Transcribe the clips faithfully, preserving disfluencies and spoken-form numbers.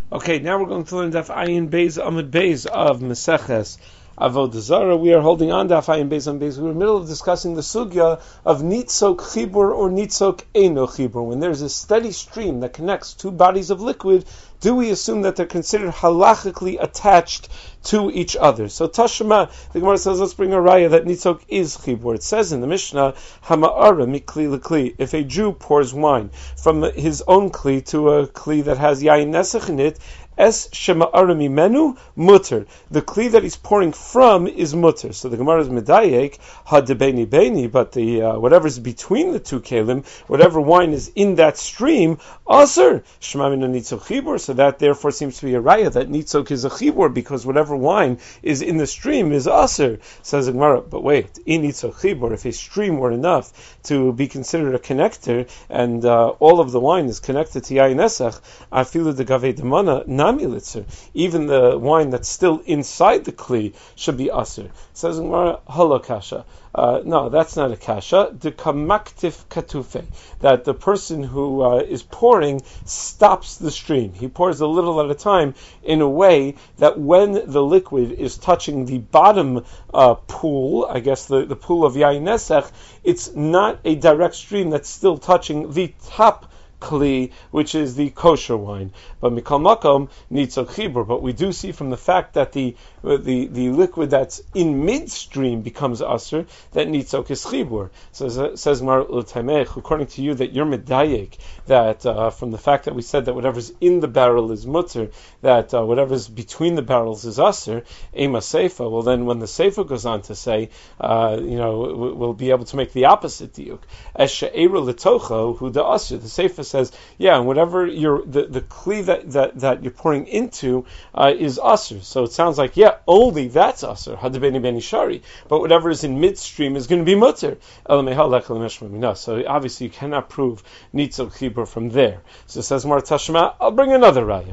Okay, now we're going to learn Daf Ayin Beis Amud Beis of Meseches Avodah Zarah. We are holding on Daf Ayin Beis Amud Beis. We're in the middle of discussing the sugya of Nitzok Chibur or Nitzok Eino Chibur. When there's a steady stream that connects two bodies of liquid, do we assume that they're considered halachically attached to each other? So Tashma, the Gemara says, let's bring a raya that Nitzok is Chibur. It says in the Mishnah, Hama'ara mikli lekli. If a Jew pours wine from his own kli to a kli that has yayin nesach in it, Es shema'ara mimenu mutter. The kli that he's pouring from is mutter. So the Gemara is medayek ha debeni beni, but the uh, whatever's between the two kelim, whatever wine is in that stream, aser shema mina nitzok chibur. So that therefore seems to be a raya that nitzok is a chibur because whatever wine is in the stream is aser. Says the Gemara, but wait, in nitzok chibur, if a stream were enough to be considered a connector and uh, all of the wine is connected to yayin nesach, afilu de gavei demana. Even the wine that's still inside the kli should be aser. Says Gemara, halakasha. Uh, no, that's not a kasha. The kamaktif katufe, that the person who uh, is pouring stops the stream. He pours a little at a time in a way that when the liquid is touching the bottom uh, pool, I guess the, the pool of yayin nesach, it's not a direct stream that's still touching the top kli, which is the kosher wine. But mikal makom nitzok chibur. But we do see from the fact that the the, the liquid that's in midstream becomes aser, that nitzok is chibur. So says Mar Utaimech, according to you, that you're medayek, that uh, from the fact that we said that whatever's in the barrel is mutter, that uh, whatever's between the barrels is aser, ema seifa. Well, then when the seifa goes on to say, uh, you know, we'll be able to make the opposite diuk. Es she'eru letocho hu da aser. The seifa says, yeah, and whatever you're the the kli that, that, that you're pouring into uh, is aser. So it sounds like, yeah, only that's aser. Hadabeni beni shari. But whatever is in midstream is going to be mutter. So obviously you cannot prove nitzok chibur from there. So it says Mar Tashma, I'll bring another raya.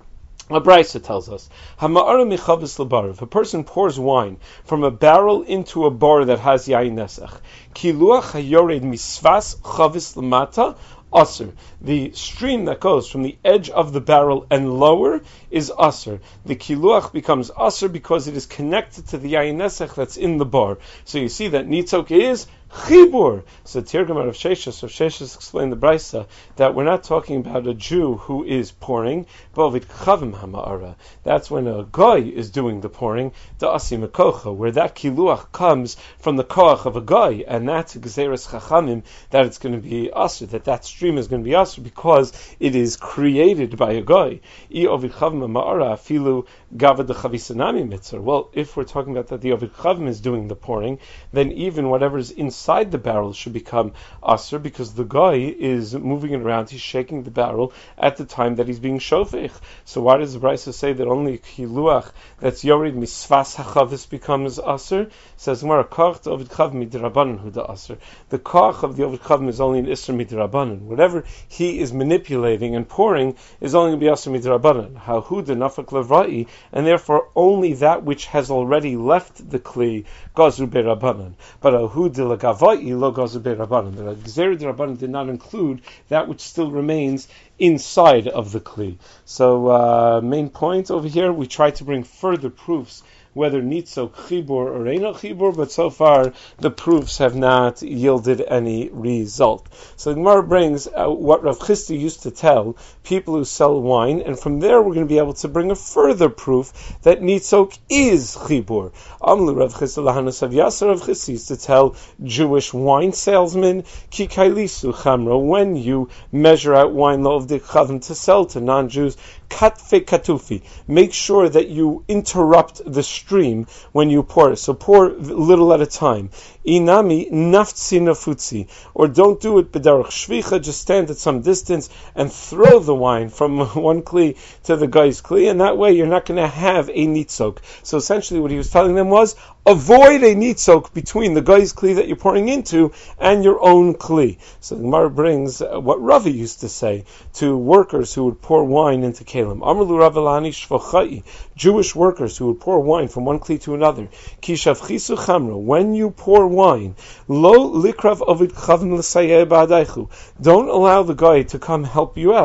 A Brisa tells us, Hama'ara michavis lebar. If a person pours wine from a barrel into a bar that has yayin nesach, kiluach hayored misvas chavis lemata, aser. The stream that goes from the edge of the barrel and lower is aser. The kiluach becomes aser because it is connected to the yayin nesach that's in the bar. So you see that nitzok is chibur. So Tirgam of Sheshas, of Sheshas explained the Brisa that we're not talking about a Jew who is pouring, but with chavim hama'ara. That's when a guy is doing the pouring, the asim kocha, where that kiluach comes from the koach of a guy, and that's gzeres chachamim, that it's going to be aser, that that stream is going to be aser because it is created by a guy. I ovid chavim hama'ara afilu gavad the chavisanami mitzvah. Well, if we're talking about that the ovid chavim is doing the pouring, then even whatever's inside Inside the barrel should become aser because the guy is moving it around. He's shaking the barrel at the time that he's being shofech. So why does the Brisa say that only kiluach that's yorid misvas hachavis becomes aser? Says Gemara, koch ovid chav midrabanan hu da aser. The koch of the ovid chavim is only an isser midrabanan. Whatever he is manipulating and pouring is only going to be aser midrabanan. Ha hu da nafak levrai, and therefore only that which has already left the kli gazu berabanan. But a hu de lagavai lo gazu berabanan. The gzeir derabanan did not include that which still remains inside of the kli. So uh, main point over here, we try to bring further proofs whether nitzok chibur or eino chibur, but so far the proofs have not yielded any result. So the Gemara brings uh, what Rav Chisda used to tell people who sell wine, and from there we're going to be able to bring a further proof that nitzok is chibur. Amlu Rav Chisda lahanas Rav Yasser. Rav Chisda used to tell Jewish wine salesmen, ki kailisu chamro, when you measure out wine lo'ovdik chavim to sell to non-Jews, katfe katufi, make sure that you interrupt the stream when you pour it. So pour little at a time. Inami naftsi nafutsi, or don't do it b'derech shvicha, just stand at some distance and throw the wine from one kli to the guy's kli, and that way you're not going to have a nitzok. So essentially what he was telling them was, avoid a nitzok between the guy's kli that you're pouring into and your own kli. So the Gemara brings uh, what Ravi used to say to workers who would pour wine into kelim. Amrlu Ravelani shvochai, Jewish workers who would pour wine from one kli to another. Kishavchisu chamra, when you pour wine, lo likrav ovid chavim l'sayeh ba'adaychu, don't allow the guy to come help you out.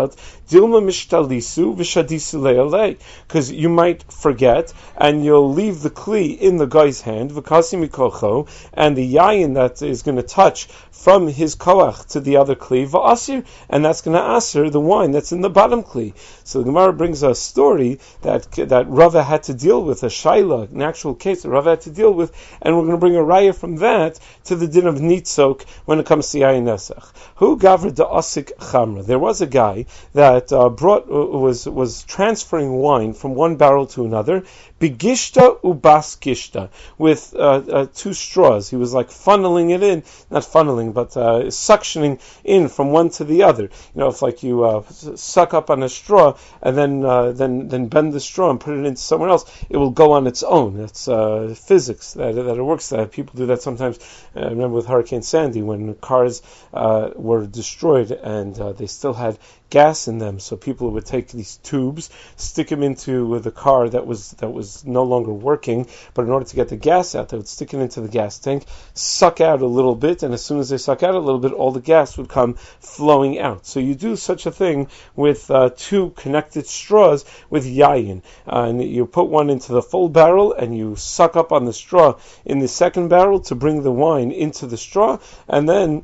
Dilma mishtalisu v'shadisu le'alei, because you might forget and you'll leave the kli in the guy's hand, v'kasi mikocho, and the yayin that is going to touch from his koach to the other kli, v'asir, and that's going to asir the wine that's in the bottom kli. So the Gemara brings a story that that Rava had to deal with, a shaila, an actual case that Rava had to deal with, and we're going to bring a raya from that to the din of nitzok when it comes to yayin nesach. Who gavra da asik chamra? There was a guy that uh, brought uh, was was transferring wine from one barrel to another, bigishta ubas gishta, with uh, uh, two straws. He was like funneling it in, not funneling, but uh, suctioning in from one to the other. You know, if like you uh, suck up on a straw and then uh, then then bend the straw and put it into somewhere else, it will go on its own. It's uh, physics that that it works. That people do that sometimes. Uh, I remember with Hurricane Sandy when cars uh, were destroyed and uh, they still had gas in them, so people would take these tubes, stick them into the car that was that was no longer working, but in order to get the gas out, they would stick it into the gas tank, suck out a little bit, and as soon as they suck out a little bit, all the gas would come flowing out. So you do such a thing with uh, two connected straws with yayin, uh, and you put one into the full barrel, and you suck up on the straw in the second barrel to bring the wine into the straw, and then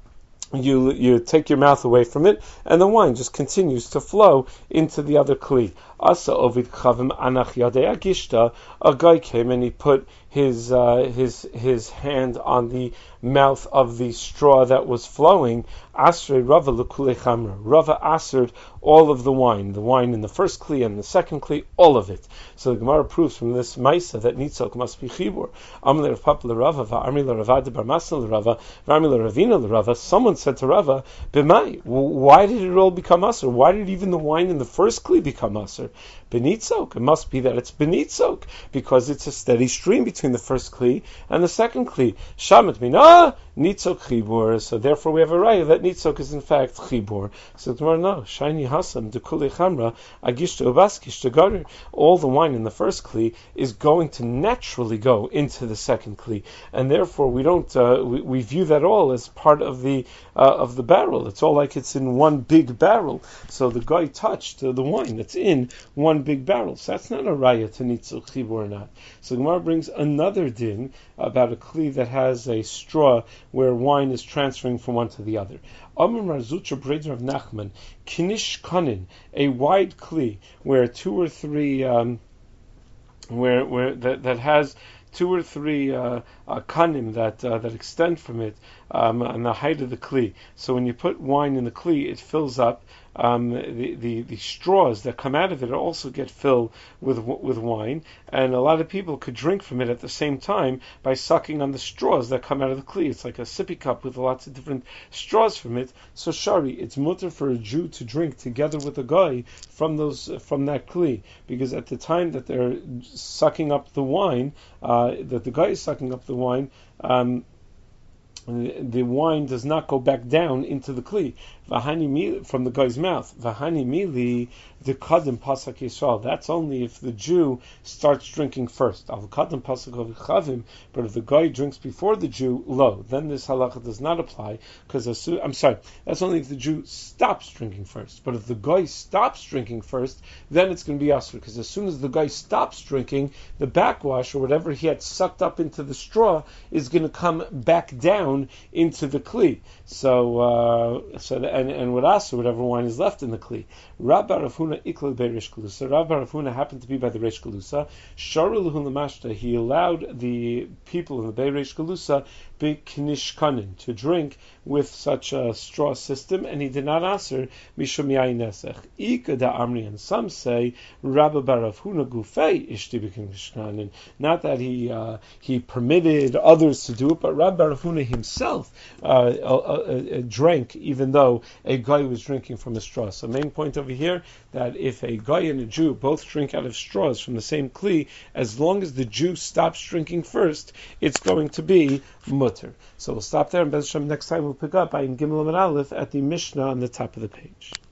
You you take your mouth away from it, and the wine just continues to flow into the other kli. Asa ovid chavim anach yadei agishta. A guy came and he put his uh, his his hand on the mouth of the straw that was flowing. Asrei Rava l'kulei chamra. Rava answered all of the wine, the wine in the first kli and the second kli, all of it. So the Gemara proves from this Maisa that nitzok must be chibur. Amar Rav Papa l'Rava, va'armi l'Rava de bar Masna l'Rava, va'armi l'Ravina l'Rava. Someone said to Rava, "B'mai, why did it all become aser? Why did even the wine in the first kli become aser?" Benitzok. It must be that it's benitzok because it's a steady stream between the first kli and the second kli. Shamet mina nitzok chibur. So therefore we have a raya that nitzok is in fact chibur. So tomorrow no shiny hasam dekule chamra agishta ubaskishta garer. All the wine in the first kli is going to naturally go into the second kli, and therefore we don't uh, we, we view that all as part of the uh, of the barrel. It's all like it's in one big barrel. So the guy touched uh, the wine that's in one big barrel. So that's not a raya to nitzuk chibur or not. So Gemara brings another din about a kli that has a straw where wine is transferring from one to the other. Amar Marzucha Breder of Nachman, Kinish Kanin, a wide kli where two or three um, where where that, that has two or three uh, uh, kanim that uh, that extend from it um, on the height of the kli. So when you put wine in the kli, it fills up. Um, the, the the straws that come out of it also get filled with with wine, and a lot of people could drink from it at the same time by sucking on the straws that come out of the kli. It's like a sippy cup with lots of different straws from it. So shari, it's mutter for a Jew to drink together with a guy from those from that kli, because at the time that they're sucking up the wine, uh, that the guy is sucking up the wine. Um, the wine does not go back down into the kli from the guy's mouth. Vahani mili the kadim pasak Yisrael. That's only if the Jew starts drinking first. Al kadim pasak chavim. But if the guy drinks before the Jew, lo, then this halacha does not apply. Because I'm sorry, that's only if the Jew stops drinking first. But if the guy stops drinking first, then it's going to be asur. Because as soon as the guy stops drinking, the backwash or whatever he had sucked up into the straw is going to come back down into the kli. So, uh, so the, and and with asur, whatever wine is left in the kli. Rabbi Rav Huna ikla bei Reish Galusa. Rabbi Rav Huna happened to be by the Reish Galusa. Sharu l'hu l'mashta. He allowed the people in the Bei Reish Galusa b'kinishkanin to drink with such a straw system, and he did not answer mishum yayin nesech. Ika da amri, and some say Rabbi Bar Rav Huna gufei ishti b'kinishkanin. Not that he uh, he permitted others to do it, but Rabbi Bar Rav Huna himself uh, uh, uh, drank, even though a guy was drinking from a straw. So main point over here that if a guy and a Jew both drink out of straws from the same kli, as long as the Jew stops drinking first, it's going to be mutter. So we'll stop there, and Bez Hashem, next time we'll pick up Ayin Gimel Amud Aleph at the Mishnah on the top of the page.